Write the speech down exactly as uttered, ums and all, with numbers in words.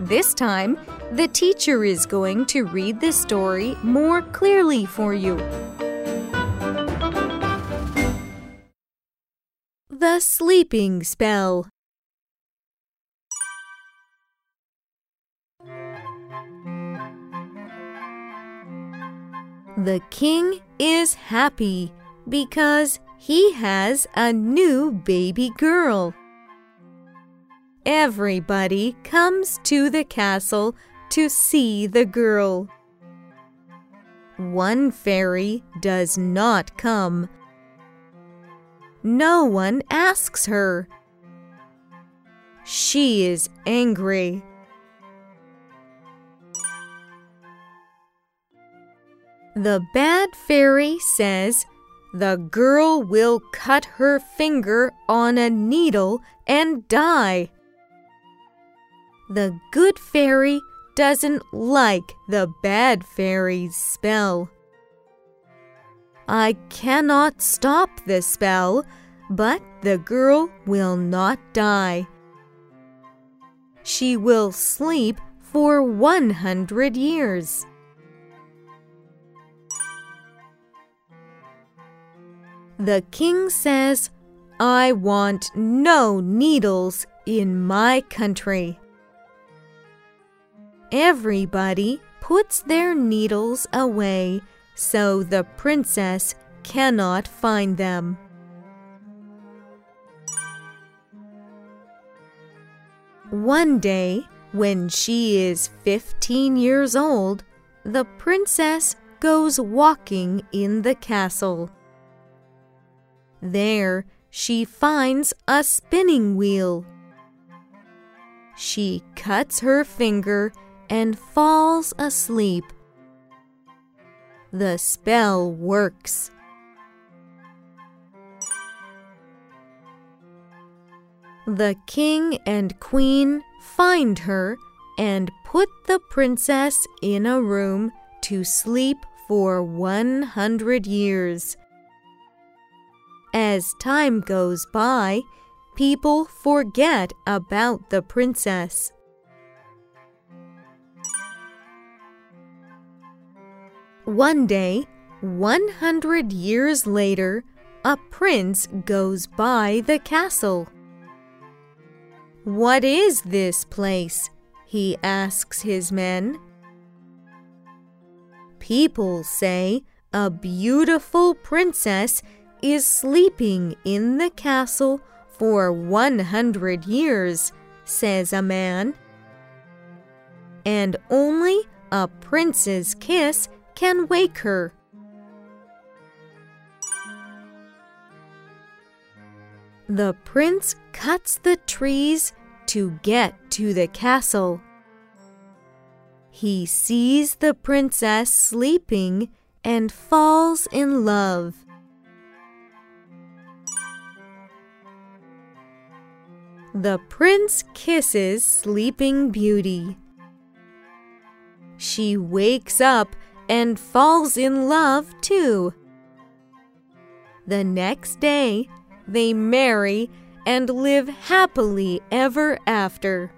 This time, the teacher is going to read the story more clearly for you. The Sleeping Spell. The king is happy because he has a new baby girl. Everybody comes to the castle to see the girl. One fairy does not come. No one asks her. She is angry. The bad fairy says the girl will cut her finger on a needle and die. The good fairy doesn't like the bad fairy's spell. I cannot stop the spell, but the girl will not die. She will sleep for one hundred years. The king says, I want no needles in my country. Everybody puts their needles away so the princess cannot find them. One day, when she is fifteen years old, the princess goes walking in the castle. There, she finds a spinning wheel. She cuts her finger and falls asleep. The spell works. The king and queen find her and put the princess in a room to sleep for one hundred years. As time goes by, people forget about the princess. One day, one hundred years later, a prince goes by the castle. What is this place? He asks his men. People say a beautiful princess is sleeping in the castle for one hundred years, says a man. And only a prince's kiss can wake her. The prince cuts the trees to get to the castle. He sees the princess sleeping and falls in love. The prince kisses Sleeping Beauty. She wakes up and falls in love too. The next day, they marry and live happily ever after.